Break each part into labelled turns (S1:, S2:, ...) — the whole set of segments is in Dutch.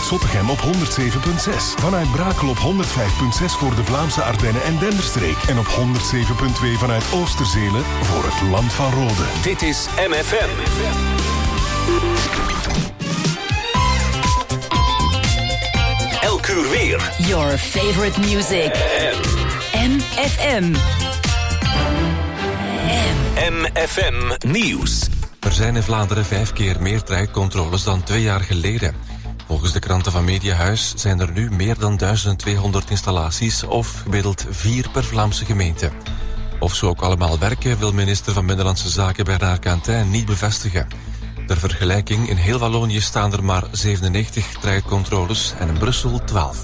S1: Zottegem op 107.6. Vanuit Brakel op 105.6 voor de Vlaamse Ardennen en Denderstreek. En op 107.2 vanuit Oosterzelen voor het Land van Rode.
S2: Dit is MFM. Elk uur weer.
S3: Your favorite music. MFM.
S2: MFM Nieuws.
S4: Er zijn in Vlaanderen 5 keer meer trajectcontroles dan 2 jaar geleden. Volgens de kranten van Mediahuis zijn er nu meer dan 1200 installaties of gemiddeld 4 per Vlaamse gemeente. Of ze ook allemaal werken wil minister van Binnenlandse Zaken Bernard Quentin niet bevestigen. Ter vergelijking, in heel Wallonië staan er maar 97 trajectcontroles en in Brussel 12.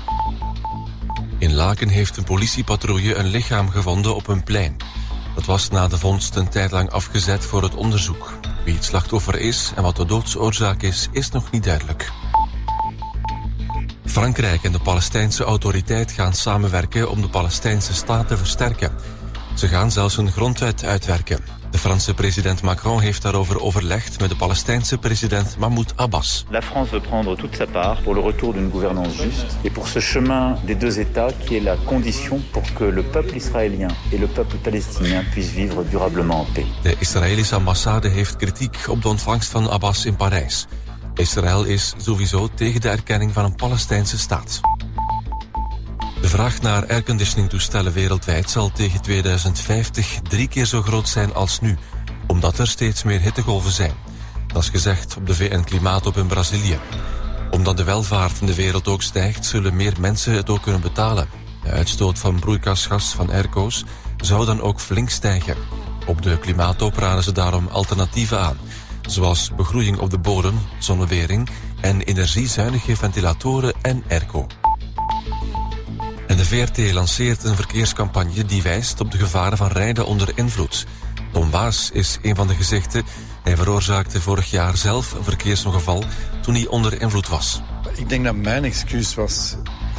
S4: In Laken heeft een politiepatrouille een lichaam gevonden op een plein. Dat was na de vondst een tijd lang afgezet voor het onderzoek. Wie het slachtoffer is en wat de doodsoorzaak is nog niet duidelijk. Frankrijk en de Palestijnse autoriteit gaan samenwerken om de Palestijnse staat te versterken. Ze gaan zelfs een grondwet uitwerken. De Franse president Macron heeft daarover overlegd met de Palestijnse president Mahmoud Abbas.
S5: La France veut prendre toute sa part pour le retour d'une gouvernance juste et pour ce chemin des 2 États qui est la condition pour que le peuple israélien et le peuple palestinien puissent vivre durablement en paix.
S4: De Israëlische ambassade heeft kritiek op de ontvangst van Abbas in Parijs. Israël is sowieso tegen de erkenning van een Palestijnse staat. De vraag naar airconditioningtoestellen wereldwijd zal tegen 2050 3 keer zo groot zijn als nu, omdat er steeds meer hittegolven zijn. Dat is gezegd op de VN-klimaatop in Brazilië. Omdat de welvaart in de wereld ook stijgt, zullen meer mensen het ook kunnen betalen. De uitstoot van broeikasgas van airco's zou dan ook flink stijgen. Op de klimaatop raden ze daarom alternatieven aan, zoals begroeiing op de bodem, zonnewering en energiezuinige ventilatoren en airco. En de VRT lanceert een verkeerscampagne die wijst op de gevaren van rijden onder invloed. Tom Waas is een van de gezichten. Hij veroorzaakte vorig jaar zelf een verkeersongeval toen hij onder invloed was.
S6: Ik denk dat mijn excuus was...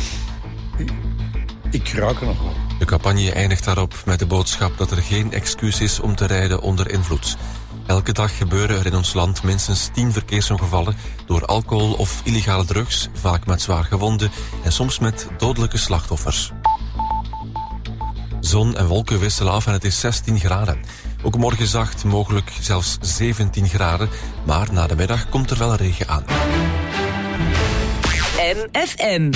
S6: Ik ruik er nog wel.
S4: De campagne eindigt daarop met de boodschap dat er geen excuus is om te rijden onder invloed. Elke dag gebeuren er in ons land minstens 10 verkeersongevallen door alcohol of illegale drugs, vaak met zwaar gewonden en soms met dodelijke slachtoffers. Zon en wolken wisselen af en het is 16 graden. Ook morgen zacht, mogelijk zelfs 17 graden, maar na de middag komt er wel regen aan.
S3: MFM.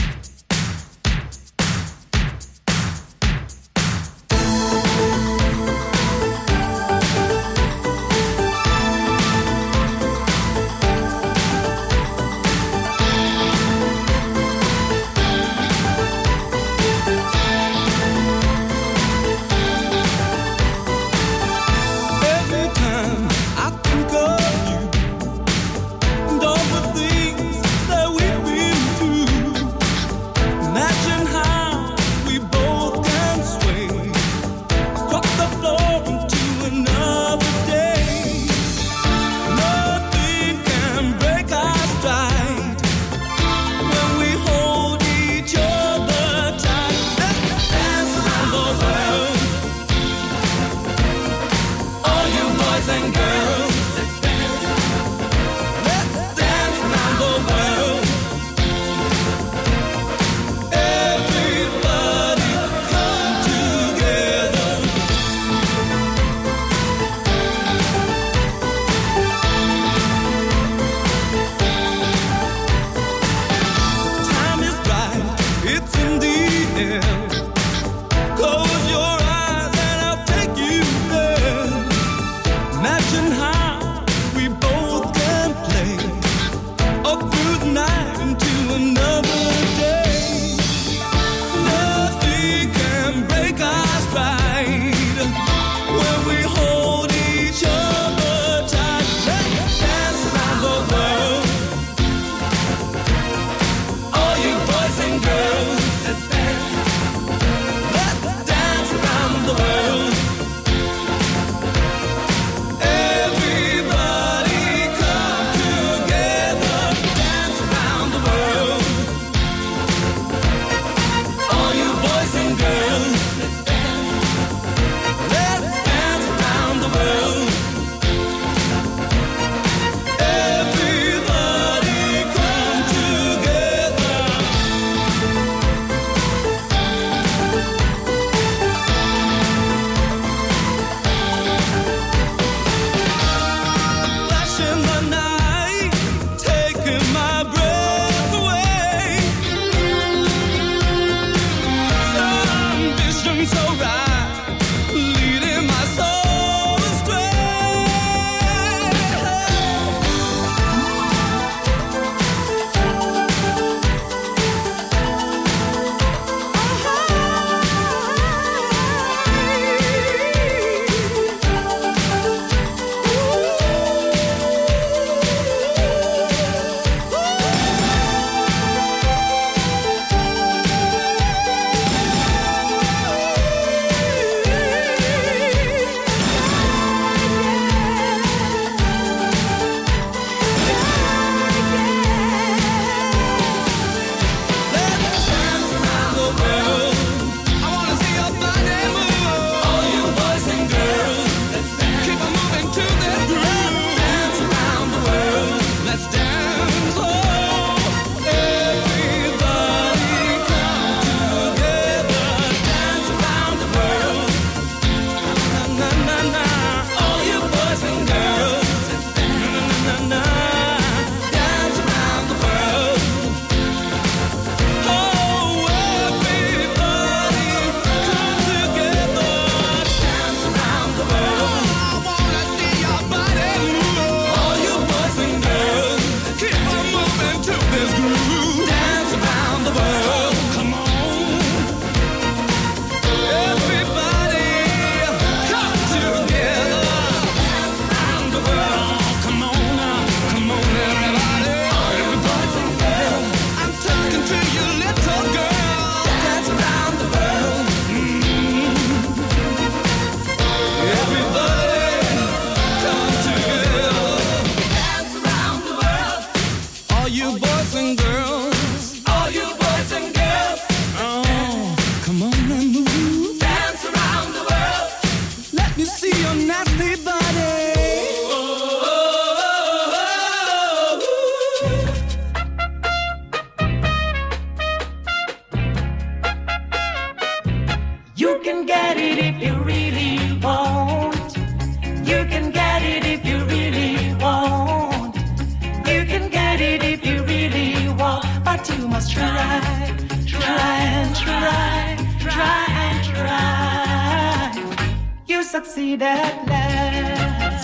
S7: you really want. You can get it if you really want. You can get it if you really want. But you must try, try and try, try and try. You succeed at last.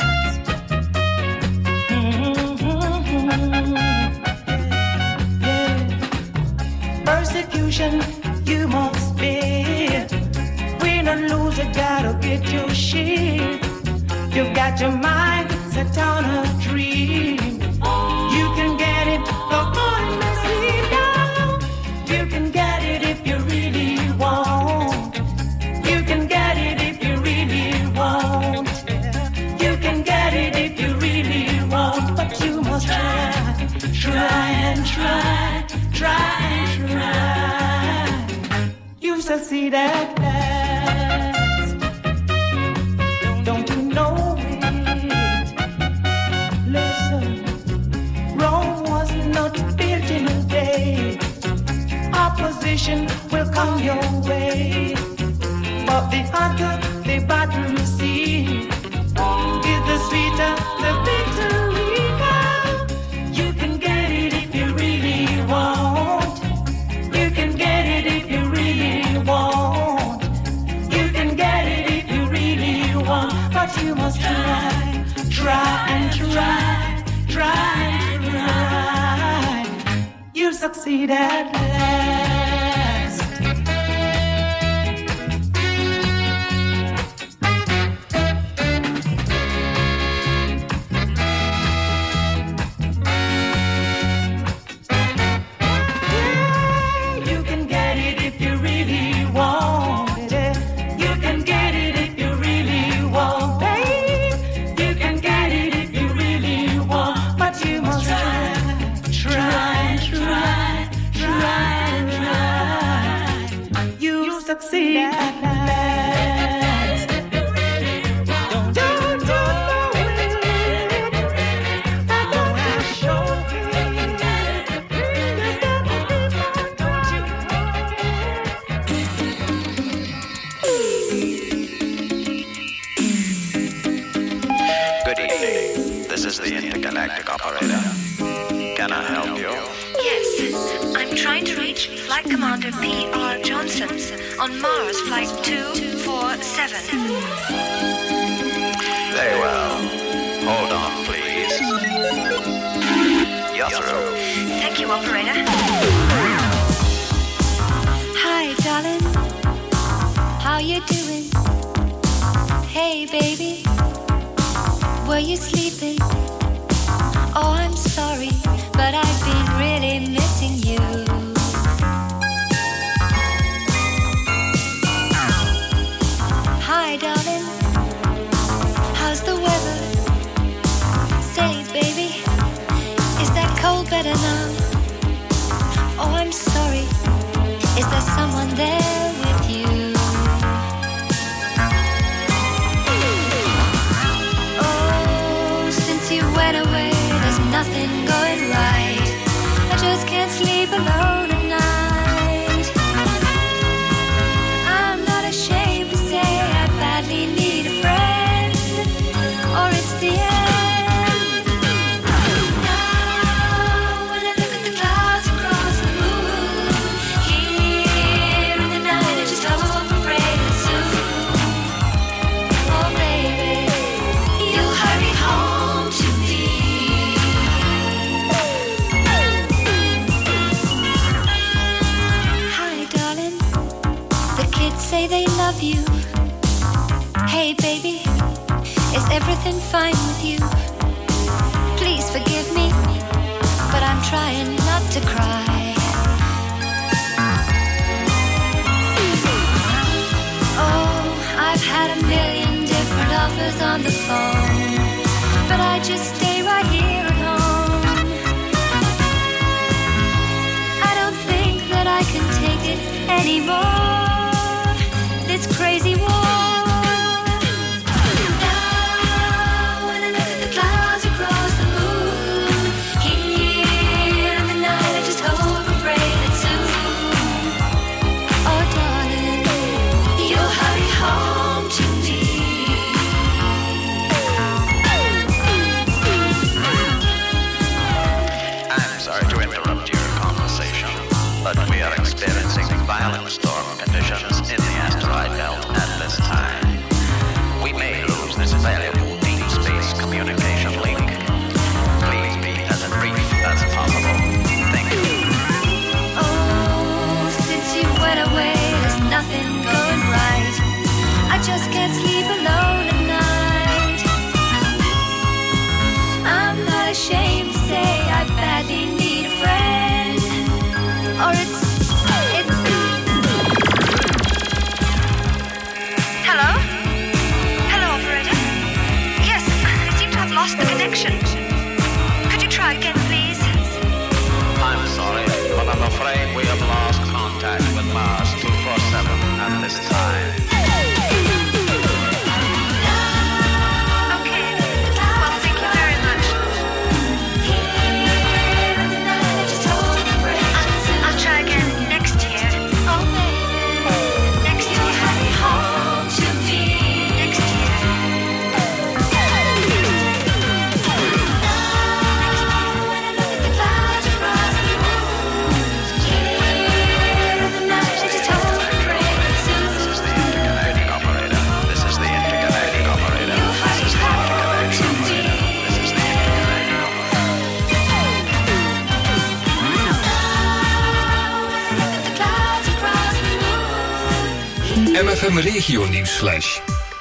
S7: Persecution you must bear. Win or lose, you gotta get your share. You got your mind set on a dream. You can get it, go on and see now. You can get it if you really want. You can get it if you really want. You can get it if you really want. But you must try, try and try, try and try. You succeed at last. Don't you know it? Listen, Rome was not built in a day. Opposition will come your way, but the hotter the battle you see, is the sweeter the victory comes. You can get it if you really want. You can get it if you really want. You can get it if you really want. But you must try, try and try, try and try. You'll succeed at last. You can get it if you really want it. You can get it if you really want, babe. You can get it if you really want. But you must try, try and try, try and try. You succeed at last. Don't know it. I'm gonna show you.
S8: Good evening. This is the intergalactic operator. Can I help you?
S9: Yes, I'm trying to reach Flight Commander P.R. Johnson on Mars Flight 247.
S8: Very well. Hold on, please. You're through.
S9: Thank you, operator. Hi, darling. How you doing? Hey, baby. Were you sleeping? Oh, I'm sorry, but I've been really missing you. Hi, darling. How's the weather? Say, baby, is that cold better now? Oh, I'm sorry. Is there someone there with you? Oh, since you went away, there's nothing going right. I just can't sleep alone at night. I'm not ashamed to say I badly need a friend, or it's the end. Now, when I look at the clouds across the moon, here in the night I just hope I'm breaking soon. Oh baby, you hurry home to me. Hi darling, the kids say they love you. Hey baby, is everything fine with you? Please forgive me, but I'm trying not to cry. Oh, I've had a million different offers on the phone, but I just stay right here at home. I don't think that I can take it anymore, this crazy war. Now, when I look at the clouds across the moon, here in the night I just hope I'm breaking soon. Oh darling, you'll hurry home to
S8: violent storm conditions in the asteroid belt at this time. We may lose this valuable deep space communication link. Please be as brief as possible. Thank you.
S9: Oh, since you went away, there's nothing going right. I just can't sleep alone at night. I'm not ashamed to say I badly need a friend. Or it's Hello? Hello, operator? Yes, I seem to have lost the connection. Could you try again, please?
S8: I'm sorry, but I'm afraid we have lost contact with Mars 247 at this time.
S9: Okay, well, thank you very much. I'll try again next year. Oh, next year. Home to me. Next year. When I look at the clouds across the moon, here of the night, I just hope and pray that soon.
S8: This is the intergalactic operator. This is the intergalactic operator.
S9: You'll
S8: This is
S9: hurry
S8: the
S9: home
S8: intergalactic
S9: to
S8: operator.
S9: me.
S8: This is the intergalactic
S9: The clouds across the moon.
S2: MFM Regio Nieuwsflash.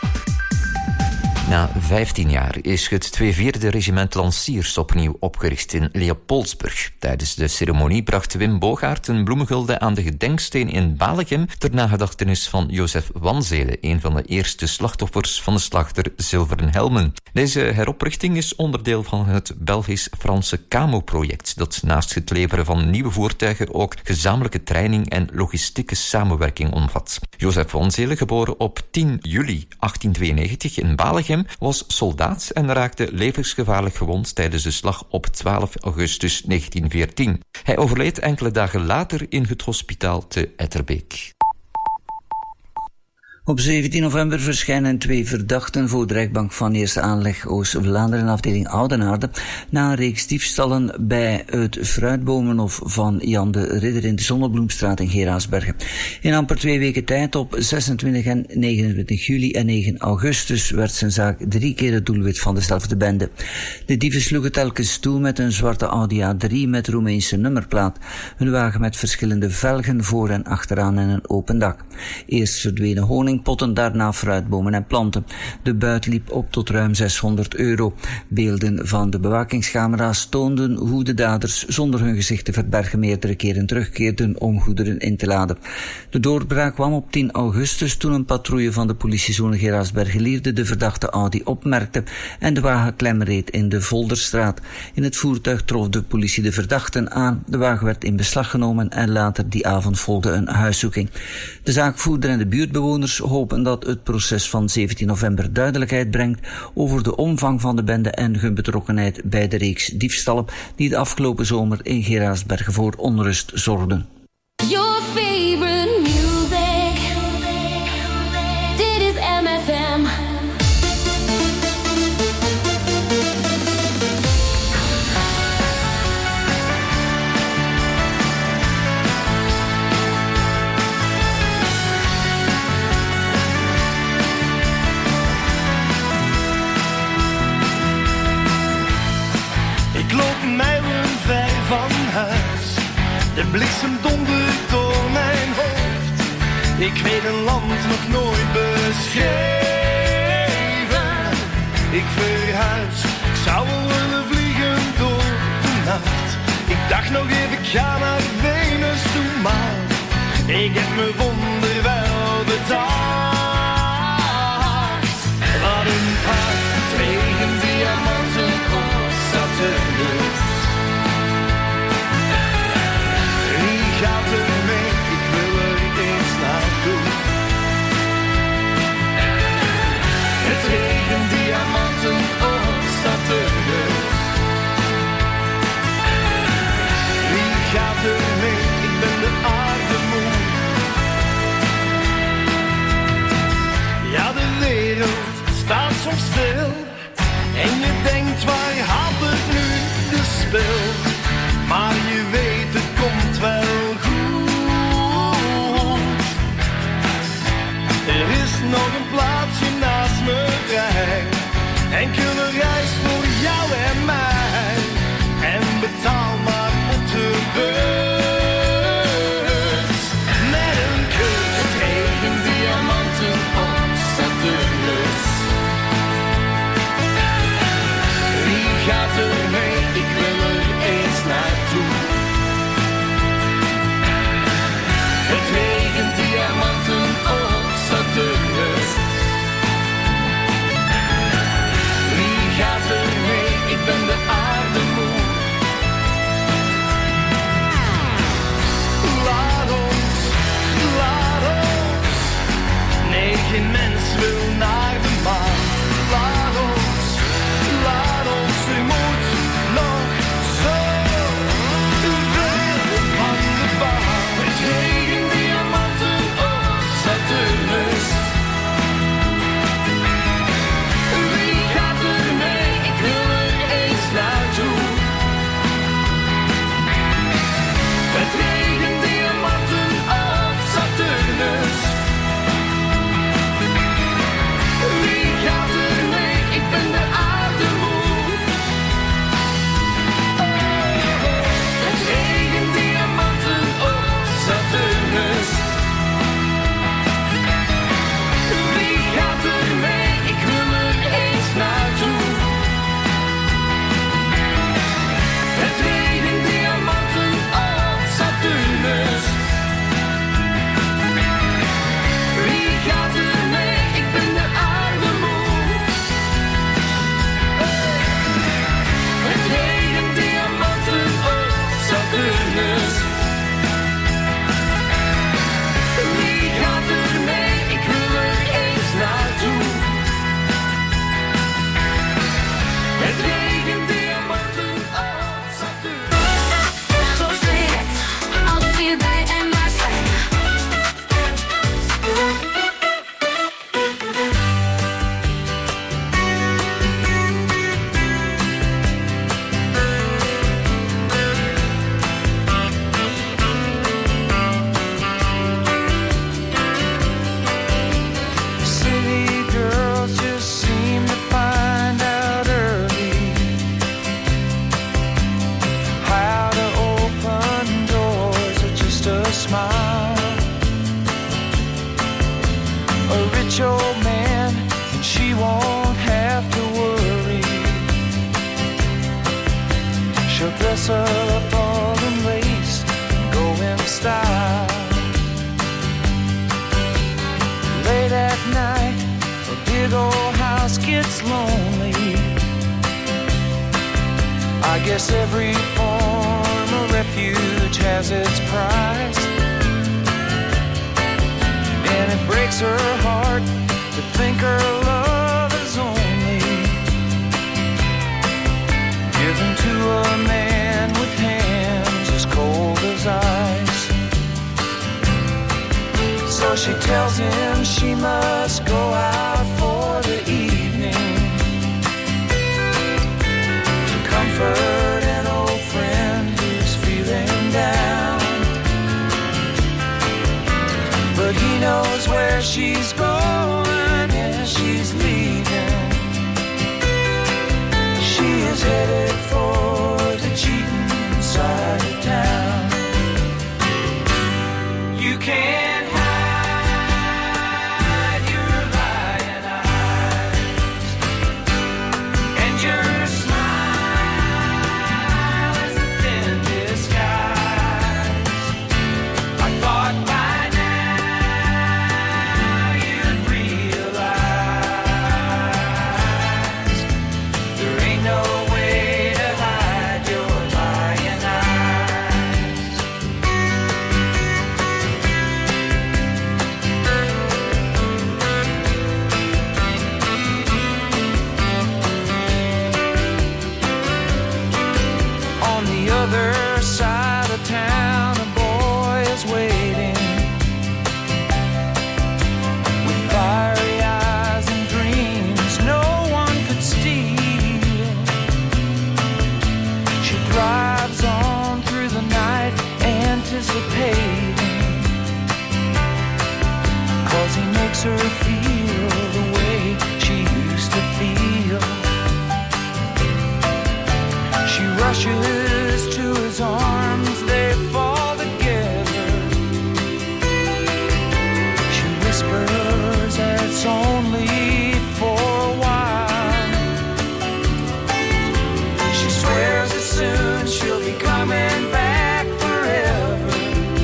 S10: Na 15 jaar is het 2/4 regiment lanciers opnieuw opgericht in Leopoldsburg. Tijdens de ceremonie bracht Wim Bogaert een bloemengulde aan de gedenksteen in Balegem ter nagedachtenis van Jozef Wanzele, een van de eerste slachtoffers van de slag der Zilveren Helmen. Deze heroprichting is onderdeel van het Belgisch-Franse CAMO-project, dat naast het leveren van nieuwe voertuigen ook gezamenlijke training en logistieke samenwerking omvat. Jozef Wanzele, geboren op 10 juli 1892 in Balegem, was soldaat en raakte levensgevaarlijk gewond tijdens de slag op 12 augustus 1914. Hij overleed enkele dagen later in het hospitaal te Etterbeek.
S11: Op 17 november verschijnen 2 verdachten voor de rechtbank van Eerste Aanleg Oost-Vlaanderen, afdeling Oudenaarde, na een reeks diefstallen bij het fruitbomenhof van Jan de Ridder in de Zonnebloemstraat in Geraardsbergen. In amper 2 weken tijd, op 26 en 29 juli en 9 augustus, werd zijn zaak 3 keer het doelwit van dezelfde bende. De dieven sloegen telkens toe met een zwarte Audi A3 met Roemeense nummerplaat, een wagen met verschillende velgen voor en achteraan en een open dak. Eerst verdwenen honingpotten, daarna fruitbomen en planten. De buit liep op tot ruim €600. Beelden van de bewakingscamera's toonden hoe de daders zonder hun gezicht te verbergen meerdere keren terugkeerden om goederen in te laden. De doorbraak kwam op 10 augustus toen een patrouille van de politiezone Geraardsbergen-Lierde de verdachte Audi opmerkte en de wagen klemreed in de Volderstraat. In het voertuig trof de politie de verdachten aan. De wagen werd in beslag genomen en later die avond volgde een huiszoeking. De zaakvoerder en de buurtbewoners hopen dat het proces van 17 november duidelijkheid brengt over de omvang van de bende en hun betrokkenheid bij de reeks diefstallen die de afgelopen zomer in Geraardsbergen voor onrust zorgden.
S12: Your favorite music. Dit is MFM.
S13: Ik loop mijlen ver van huis, de bliksem dondert door mijn hoofd. Ik weet een land nog nooit beschreven. Ik verhuis, ik zou wel willen vliegen door de nacht. Ik dacht nog even, ik ga naar Venus toe, maar ik heb me wonderwel bedacht. Wat een hart, regen, diamanten, Saturnus. Wie gaat er mee? Ik wil er eens naartoe. Het regent diamanten op Saturnus. Wie gaat er mee? Ik ben de aarde moe. Ja, de wereld staat soms stil. En je denkt, waar haalt het nu de spel?
S14: smile. A rich old man, and she won't have to worry. She'll dress up all in lace and go in style. Late at night, a big old house gets lonely. I guess every form of refuge has its price. And it breaks her heart to think her love is only given to a man with hands as cold as ice. So she tells him she must go out for the evening to comfort an old friend who's feeling down. But he knows where she's going and she's leaving. She is headed for the cheating side of town. You can't hide your lying eyes, and your smile is a thin disguise. I thought by now you'd realize there ain't no way to hide your lying eyes. On the other side of town, a boy is waiting with fiery eyes and dreams no one could steal. She drives on through the night, anticipating, 'cause he makes her feel the way she used to feel. She rushes to his arms, they fall together. She whispers that it's only for a while. She swears that soon she'll be coming back forever.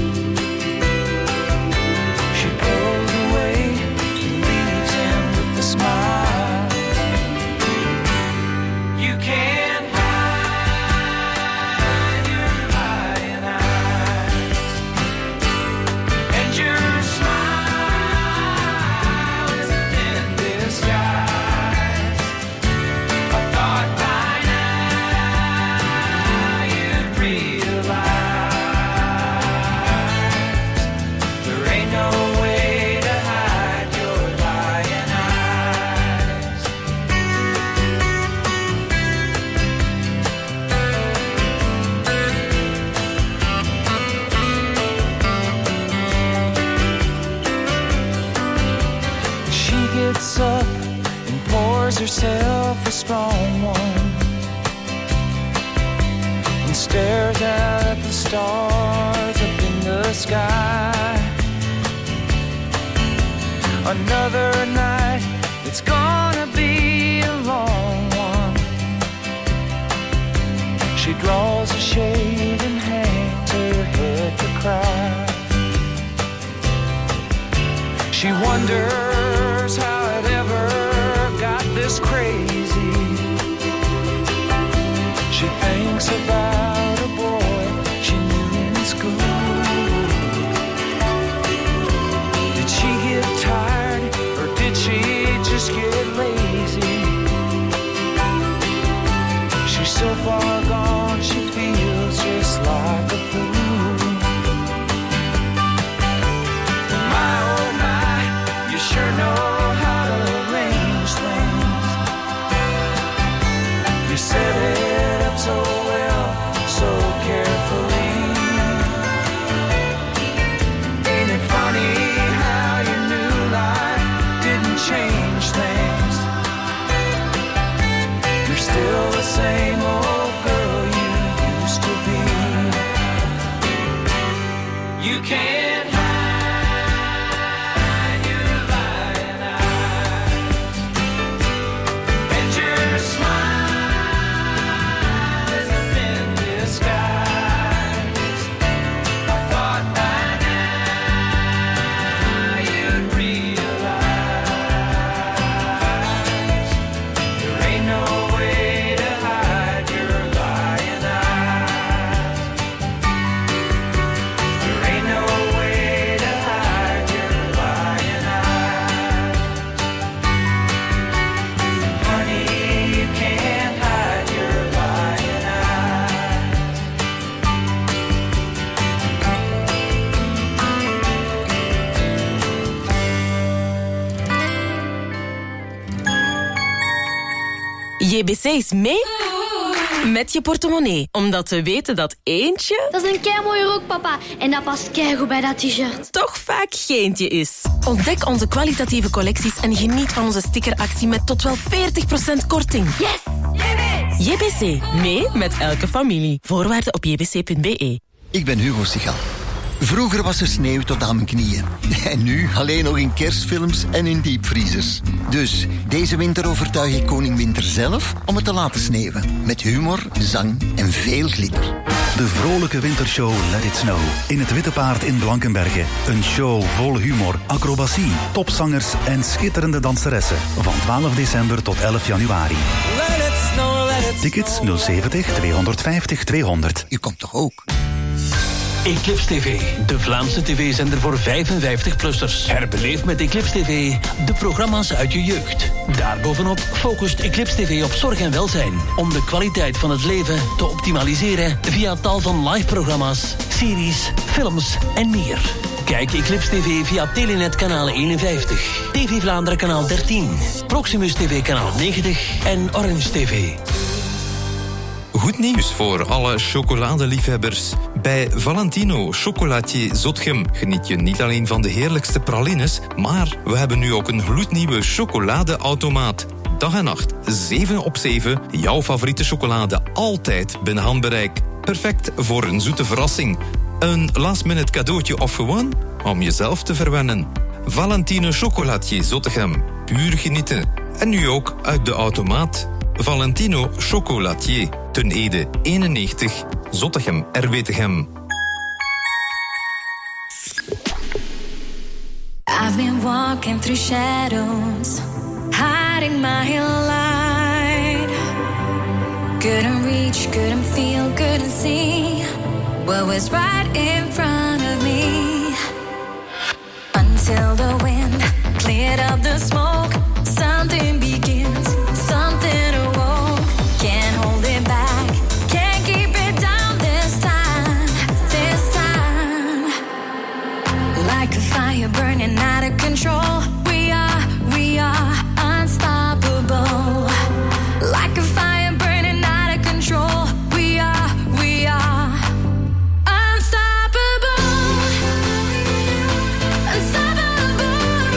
S14: She pulls away and leaves him with a smile. You can't hide your lying eyes, and your smile is a thin disguise. I thought by now you'd realize there ain't no way to hide your lying eyes. She gets up and pours herself a strong one and stares out at the stars up in the sky. Another night, it's gonna be a long one. She draws a shade and hangs her head to cry. She wonders how it ever got this crazy. She thinks about a boy she knew in school. Did she get tired or did she just get lazy? She's so far gone, she feels just like a fool. My, oh my, you sure know how to arrange things.
S15: JBC is mee met je portemonnee. Omdat we weten dat eentje...
S16: Dat is een keimooie rok, papa. En dat past keigoed bij dat t-shirt.
S15: Toch vaak geentje is. Ontdek onze kwalitatieve collecties en geniet van onze stickeractie met tot wel 40% korting.
S16: Yes!
S15: JBC. Mee met elke familie. Voorwaarden op jbc.be.
S17: Ik ben Hugo Sigal. Vroeger was er sneeuw tot aan mijn knieën. En nu alleen nog in kerstfilms en in diepvriezers. Dus deze winter overtuig ik koning Winter zelf om het te laten sneeuwen. Met humor, zang en veel glitter.
S18: De vrolijke wintershow Let It Snow. In het Witte Paard in Blankenberge. Een show vol humor, acrobatie, topzangers en schitterende danseressen. Van 12 december tot 11 januari.
S19: Let it snow, let it
S18: Tickets 070 250 200.
S17: U komt toch ook?
S20: Eclipse TV, de Vlaamse tv-zender voor 55-plussers. Herbeleef met Eclipse TV de programma's uit je jeugd. Daarbovenop focust Eclipse TV op zorg en welzijn. Om de kwaliteit van het leven te optimaliseren via tal van live-programma's, series, films en meer. Kijk Eclipse TV via Telenet kanaal 51, TV Vlaanderen kanaal 13, Proximus TV kanaal 90 en Orange TV.
S2: Goed nieuws voor alle chocoladeliefhebbers. Bij Valentino Chocolatier Zotgem geniet je niet alleen van de heerlijkste pralines, maar we hebben nu ook een gloednieuwe chocoladeautomaat. Dag en nacht, 7 op 7, jouw favoriete chocolade altijd binnen handbereik. Perfect voor een zoete verrassing. Een last-minute cadeautje of gewoon om jezelf te verwennen. Valentino Chocolatier Zottegem, puur genieten. En nu ook uit de automaat. Valentino Chocolatier, Ten Ede 91, Zottegem, Erwetegem.
S9: I've been walking through shadows, hiding my light. Couldn't reach, couldn't feel, couldn't see what was right in front of me. Until the wind cleared up the smoke, something begins, something awoke. Can't hold it back, can't keep it down this time, this time. Like a fire burning out of control, we are unstoppable. Like a fire burning out of control, we are unstoppable. Unstoppable.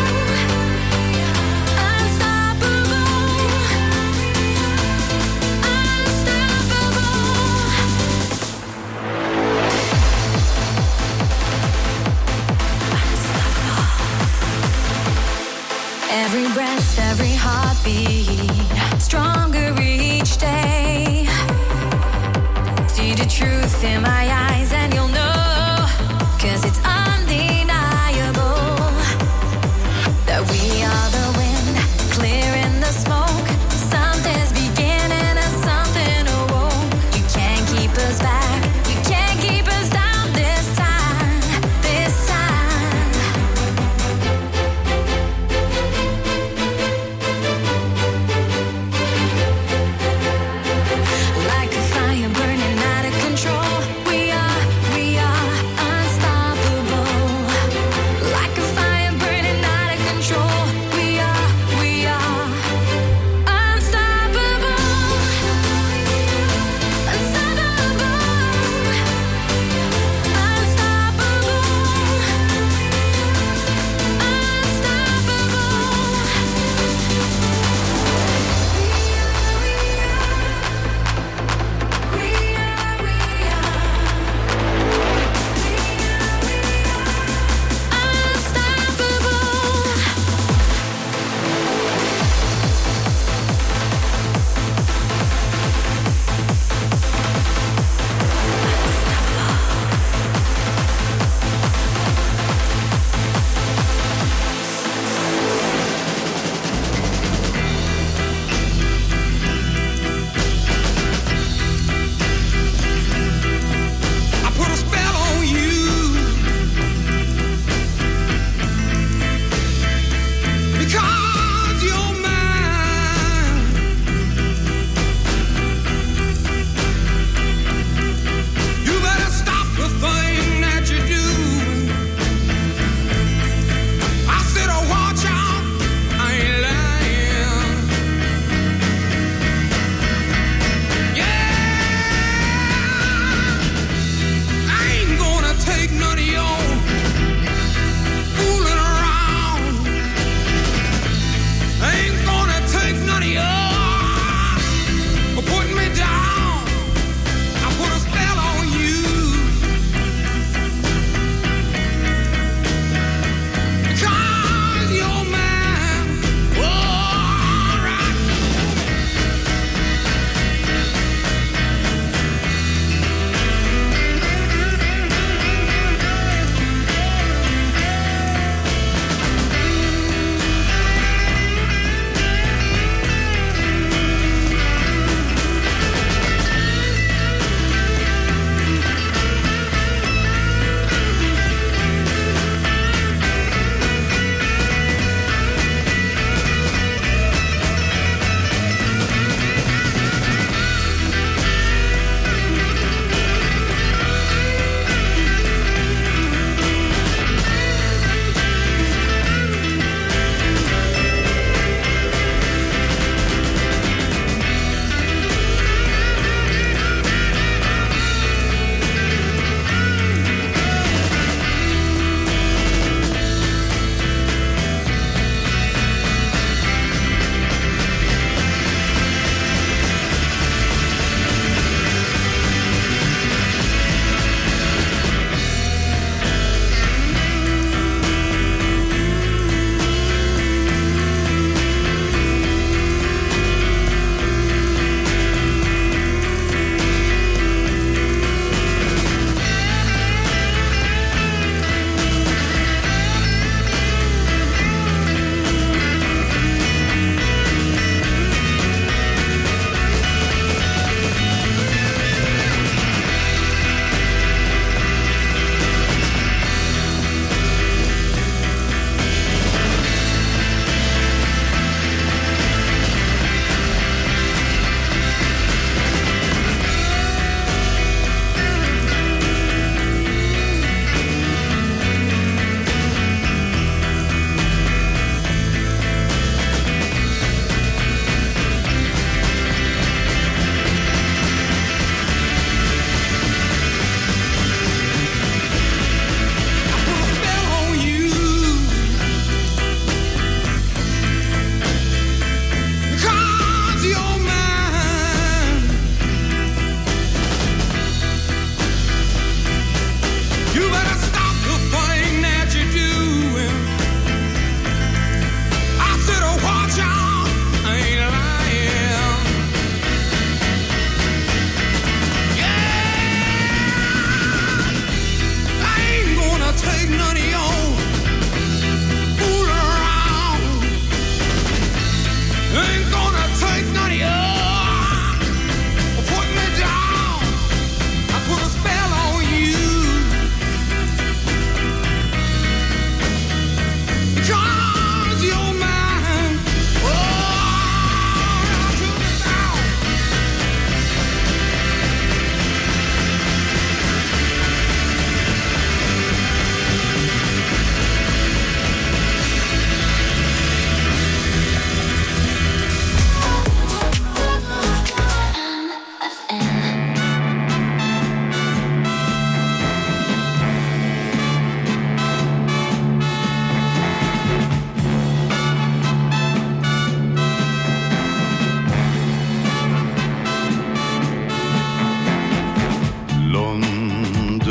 S9: Every breath, every heartbeat, stronger each day. See the truth in my eyes and you'll know, 'cause it's undeniable that we are the wind, clearing the smoke. Something's beginning and something awoke. You can't keep us back, you can't keep us down this time, this time. Like a fire burning out of control, we are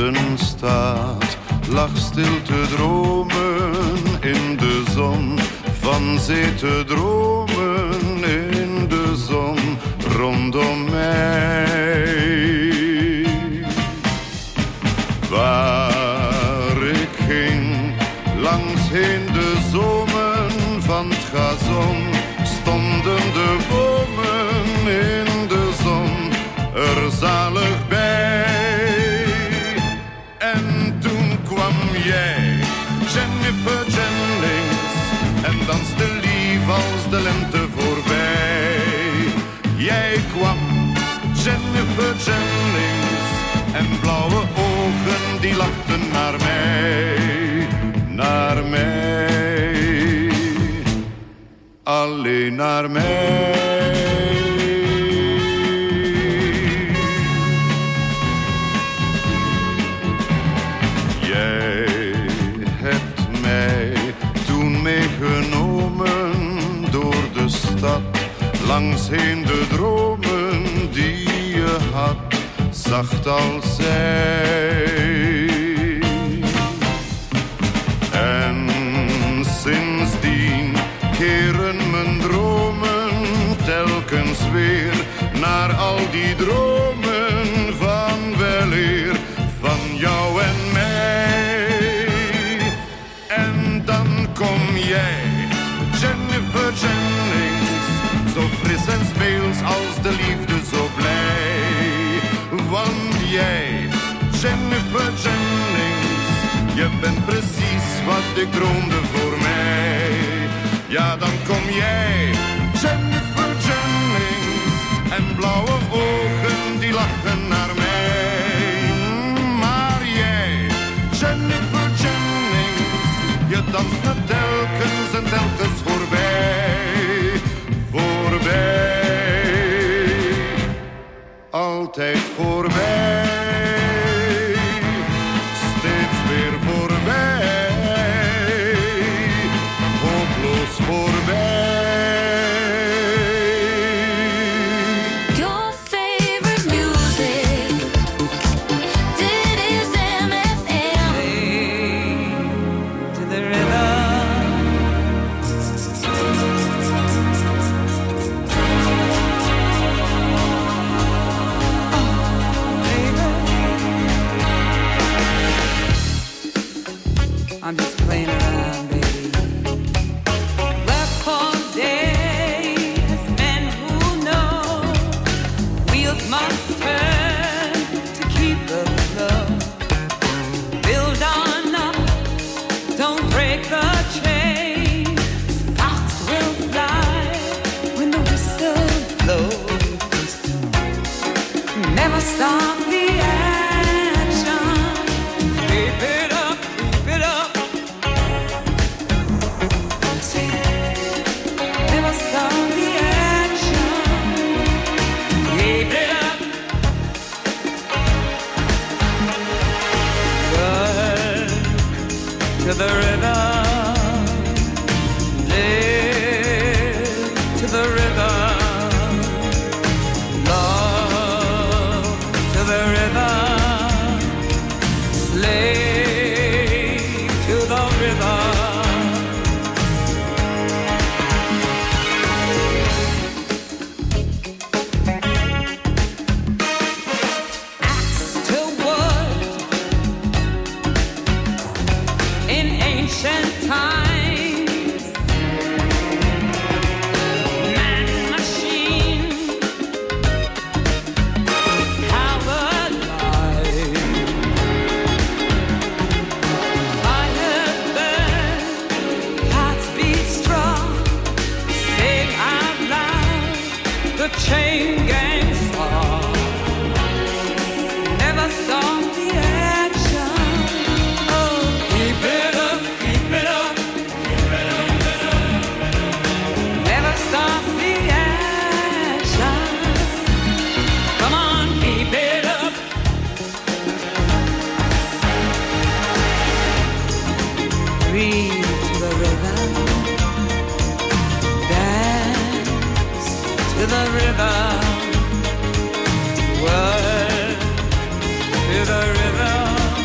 S21: buiten staat, lag stil te dromen in de zon. Van zee te dromen in de zon rondom mij. Waar ik ging, langs heen de zomen van het gazon, stonden de bomen in de zon er zalig bij. En toen kwam jij, Jennifer Jennings, en danste lief als de lente voorbij. Jij kwam, Jennifer Jennings, en blauwe ogen die lachten naar mij, naar mij, alleen naar mij. Jij hebt mij toen meegenomen door de stad, langs heen de dromen die je had, zacht als zij. En sindsdien keren mijn dromen telkens weer naar al die dromen van weleer, van jou en mij. En dan kom jij, Jennifer Jennings, zo fris en speels als de liefde zo blij. Want jij, Jennifer Jennings, je bent precies wat ik droomde voor mij. Ja, dan kom jij, Jennifer Jennings, en blauwe ogen die lachen naar mij. Maar jij, Jennifer Jennings, je danst me telkens en telkens voorbij, voorbij. Altijd voorbij, steeds weer voorbij, hopeloos voorbij.
S12: Your favorite music, dit is MFM.
S14: To the river. I'm just playing around, baby. Work for days, men who know wheels must turn to keep the flow. Build on up, don't break the chain. Sparks will fly when the whistle blows. Never stop the action. Keep it up, keep it up. Never stop the action. Keep it up. Work to the rhythm. Live to the rhythm. Love to the rhythm. Slave to the rhythm. To wood in ancient times, man machine powered life, fire burn, hearts beat strong, sing out loud the chain gang song. Never stop the action. Oh, keep it up, keep it up, keep it up, keep it up. Never stop the action. Come on, keep it up. Breathe to the rhythm. Dance to the rhythm. Work to the rhythm.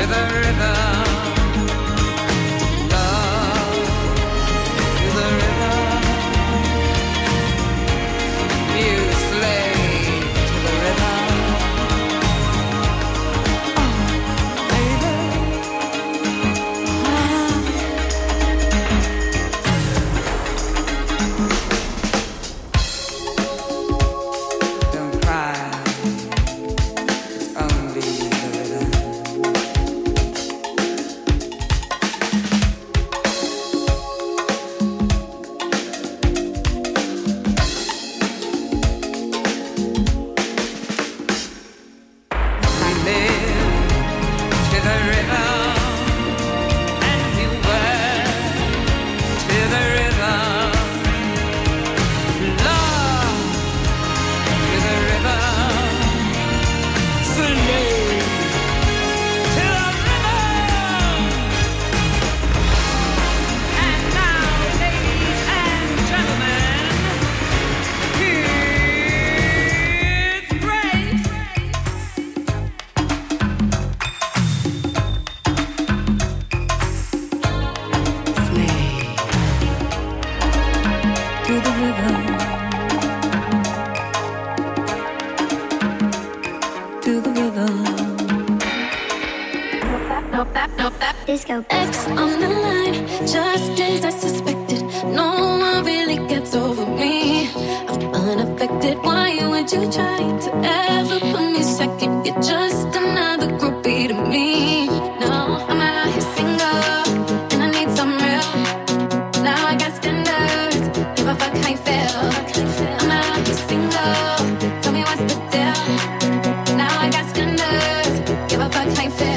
S12: Disco. X on the line, just as I suspected. No one really gets over me. I'm unaffected. Why would you try to ever put me second? You're just another groupie to me. No, I'm out here single, and I need some real. Now I got standards. Give a fuck how you feel. I'm out here single. Tell me what's the deal. Now I got standards. Give a fuck how you feel.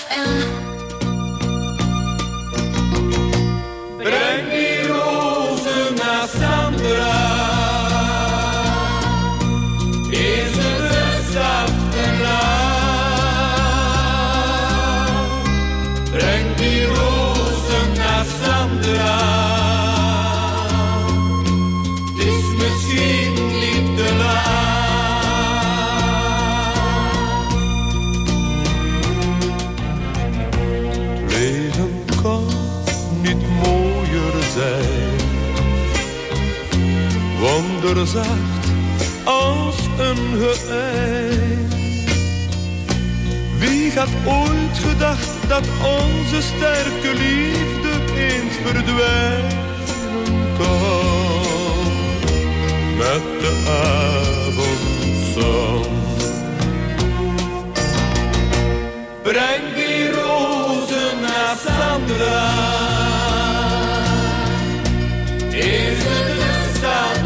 S14: Breng die rozen naar Sandra. Is het de achternaam? Breng die rozen naar Sandra. Het is misschien niet te laat. Het leven kan niet mooier zijn, wonderzacht als een geëik. Wie had ooit gedacht dat onze sterke liefde eens verdwijnen kan met de avondzon? Breng die rozen naar Sandra. Is het de stad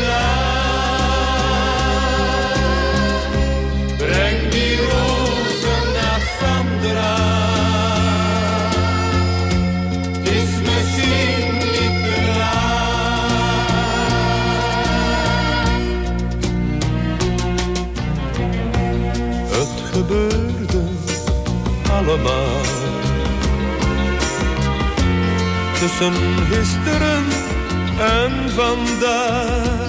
S14: verlaat? Breng die rozen naar Sandra. Het is misschien niet te laat. Het gebeurde allemaal tussen gisteren en vandaag.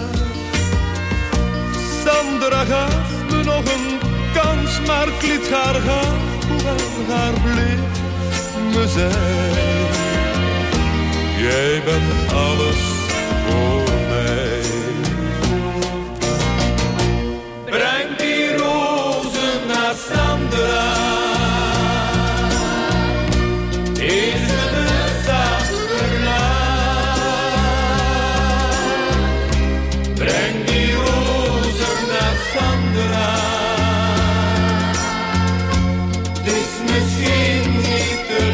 S14: Sandra gaf me nog een kans, maar ik liet haar gaan, hoewel haar blik me zei: jij bent alles voor mij. Breng die rozen naar Sandra. Is het de stad verlaat? Breng die rozen naar Sandra. Het is misschien niet te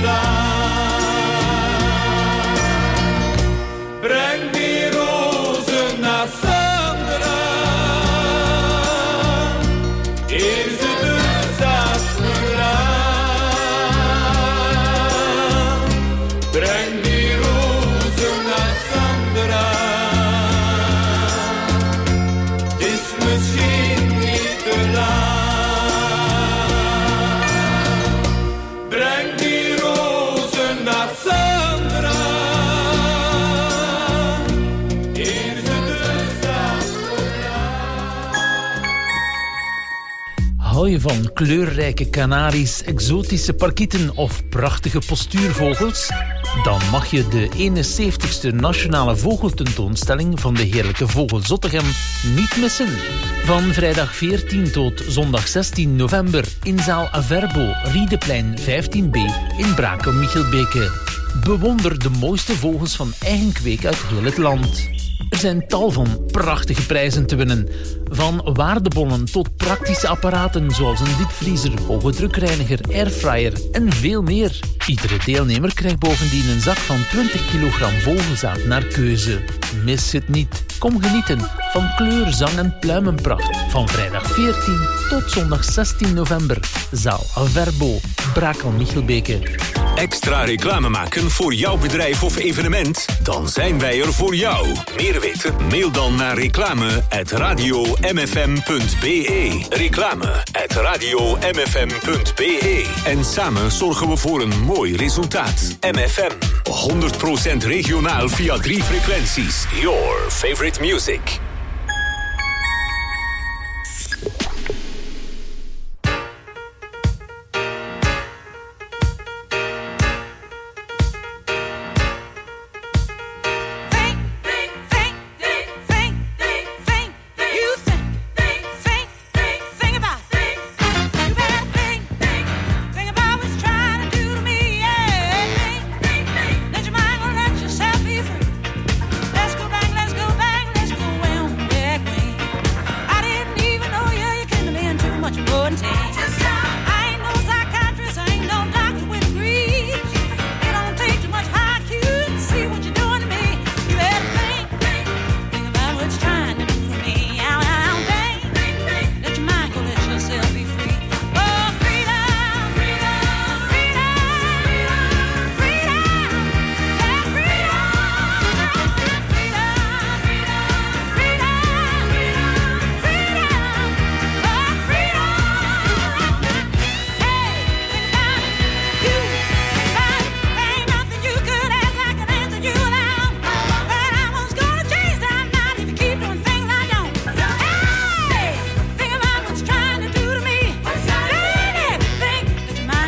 S14: laat. Breng die rozen naar Sandra. Is het de stad verlaat? Breng die rozen naar Sandra. Het is misschien niet te laat. Breng die rozen naar Sandra. Is het de stad verlaat?
S1: Hou je van kleurrijke kanaries, exotische parkieten of prachtige postuurvogels? Dan mag je de 71ste Nationale Vogeltentoonstelling van de Heerlijke Vogel Zottegem niet missen. Van vrijdag 14 tot zondag 16 november in zaal Averbo, Riedeplein 15b in Brakel-Michelbeke. Bewonder de mooiste vogels van eigen kweek uit heel het land. Er zijn tal van prachtige prijzen te winnen. Van waardebonnen tot praktische apparaten zoals een diepvriezer, hoge drukreiniger, airfryer en veel meer. Iedere deelnemer krijgt bovendien een zak van 20 kilogram vogelzaad naar keuze. Mis het niet. Kom genieten van kleur, zang en pluimenpracht. Van vrijdag 14 tot zondag 16 november. Zaal Averbo, Brakel-Michelbeke.
S22: Extra reclame maken voor jouw bedrijf of evenement? Dan zijn wij er voor jou. Meer weten? Mail dan naar reclame@radiomfm.be. Reclame@radiomfm.be. En samen zorgen we voor een mooi resultaat. MFM. 100% regionaal via 3 frequenties. Your favorite music.
S14: Let's go bang, let's go bang, let's go well.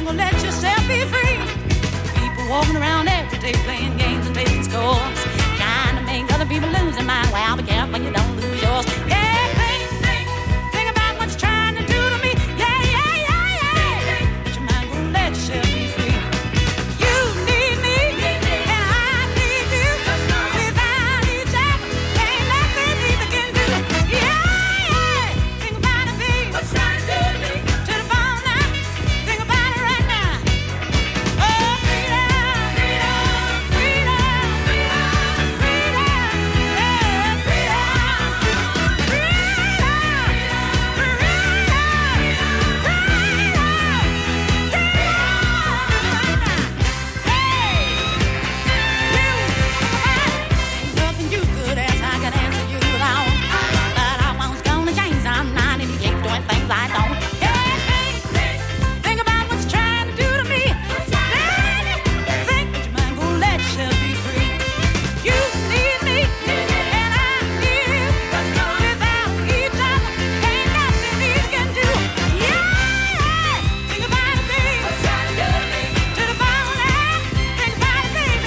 S5: mind gonna let yourself be free? People walking around every day playing games and taking scores, trying to make other people lose their mind. Well, be careful you don't lose yours. Yeah, think about what you're trying to do to me. Yeah. But your mind gonna let yourself be free. You need me, and I need you. Without each other, ain't nothing either can do. Yeah. Think about it, baby. What's trying to do to me? To the bone now. Think about it right now. Oh, freedom, freedom, freedom, freedom, yeah, nothing you could ask, I could answer you without. But I won't gonna change. I'm not if you keep doing things I don't. Hey, think about what you're trying to do to me. Think that your mind gonna let yourself be free. You need me, and I need you. Without each other, ain't nothing these can do. Yeah, think about it, baby. To the bone now. Think about it, baby.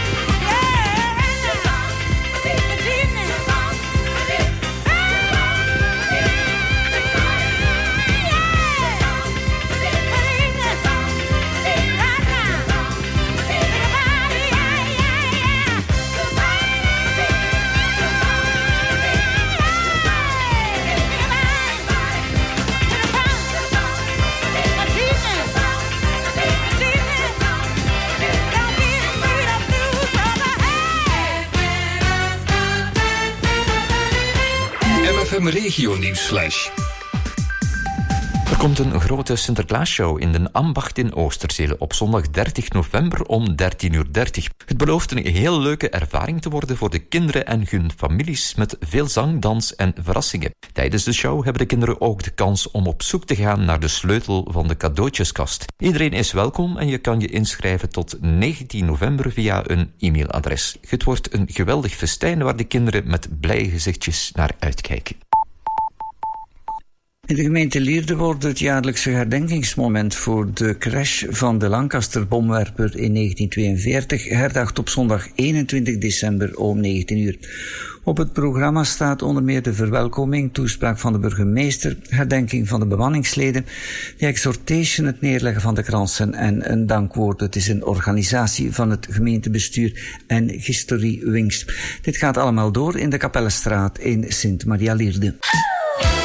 S22: MFM Regio Nieuwsflash.
S10: Er komt een grote Sinterklaasshow in de Ambacht in Oosterzele op zondag 30 november om 13:30. Het belooft een heel leuke ervaring te worden voor de kinderen en hun families met veel zang, dans en verrassingen. Tijdens de show hebben de kinderen ook de kans om op zoek te gaan naar de sleutel van de cadeautjeskast. Iedereen is welkom en je kan je inschrijven tot 19 november via een e-mailadres. Het wordt een geweldig festijn waar de kinderen met blije gezichtjes naar uitkijken.
S11: In de gemeente Lierde wordt het jaarlijkse herdenkingsmoment voor de crash van de Lancaster-bomwerper in 1942 herdacht op zondag 21 december om 19 uur. Op het programma staat onder meer de verwelkoming, toespraak van de burgemeester, herdenking van de bemanningsleden, de exhortation, het neerleggen van de kransen en een dankwoord. Het is een organisatie van het gemeentebestuur en Historie Wingst. Dit gaat allemaal door in de Kapellenstraat in Sint-Maria-Lierde.